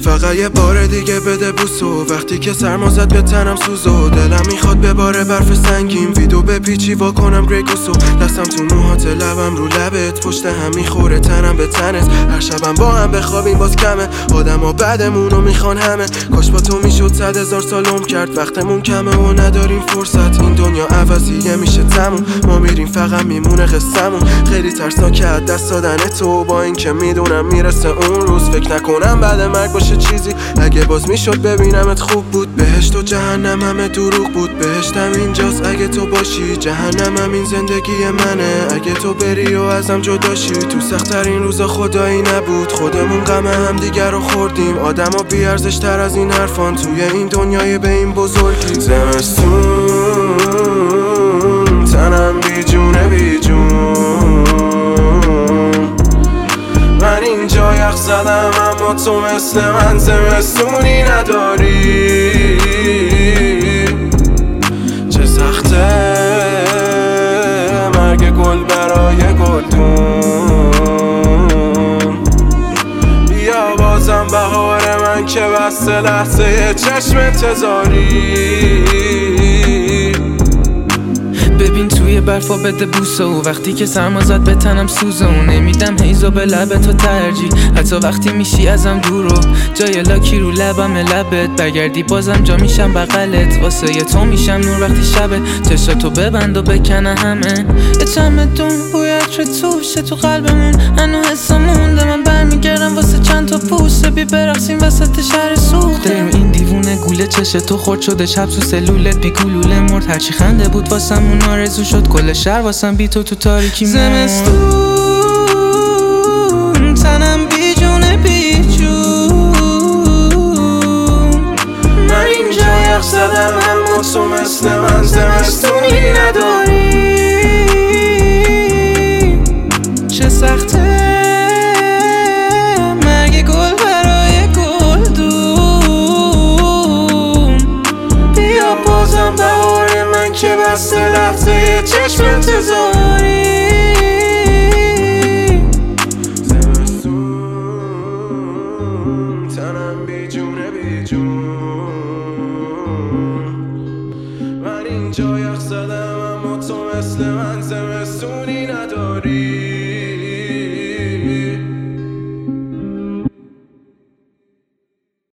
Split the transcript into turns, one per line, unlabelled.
فقط یه بار دیگه بده بوسو. وقتی که سرما زد به تنم سوزو، دلم میخواد بباره برف سنگین، ویدو به پیچی وا کنم گریگوسو. دستم تو موهات، لبم رو لبت، پشت هم میخوره تنم به تنت. هر شبم با هم بخوابیم باز کمه، آدما بعدمونو میخوان همه. کاش با تو میشد 100,000 سال عمر کرد، وقتمون کمه و نداریم فرصت. این دنیا عوضیه میشه تموم، ما میریم فقط میمونه قصه‌مون. خیلی ترسناکه از دست دادن تو، با اینکه میدونم میرسه اون روز. فکر نکنم بعد مرگ باشه چیزی، اگه باز میشد ببینمت خوب بود. بهشت و جهنم همه دروغ بود، بهشتم اینجاست اگه تو باشی، جهنمم این زندگی منه اگه تو بری و ازم جداشی. تو سخت‌ترین روزا خدایی نبود، خودمون غم همدیگر رو خوردیم. آدما بی‌ارزش تر از این حرفان توی این دنیای به این بزرگی. زمستون تنم بیجونه بیجون، من اینجا یخ زدم اما تو مثل من زمستونی نداری. چه سخته مرگ گل برای گلدون، بیا بازم بهار من که بسته لحظه چشم انتظاری.
ببین توی برفا بده بوسو، وقتی که سرما زد به تنم سوزو. نمیدم هیزو به لبت تو ترجیح، حتی وقتی میشی ازم دورو. جای لاکی رو لبم لبت، برگردی بازم جا میشم بغلت. واسه ی تو میشم نور وقتی شبه، چشاتو ببند و بکنه همه. یه چمدون بوی عطر توشه تو قلبمون، هنو حسا مونده. من برمیگردم واسه چند تا پوسه، بی برقصیم وسط شهر سوخته. این دیوونه گوله چش تو خورد شده، شب تو سلولت بی گلوله مرد. هرچی خنده بود واسمون آرزو شد، کل شهر واسم بی تو تاریکی مرد. زمستون تنم بیجونه بیجون، من اینجا یخ زدم اما تو مثل من زمستونی نداری. چه سخته مرگ گل برای گلدون، بیا بازم بهار من که بسته لحظه چشم انتظاری.
زمستون تنم بیجونه بیجون، من اینجا یخ زدم اما تو مثل من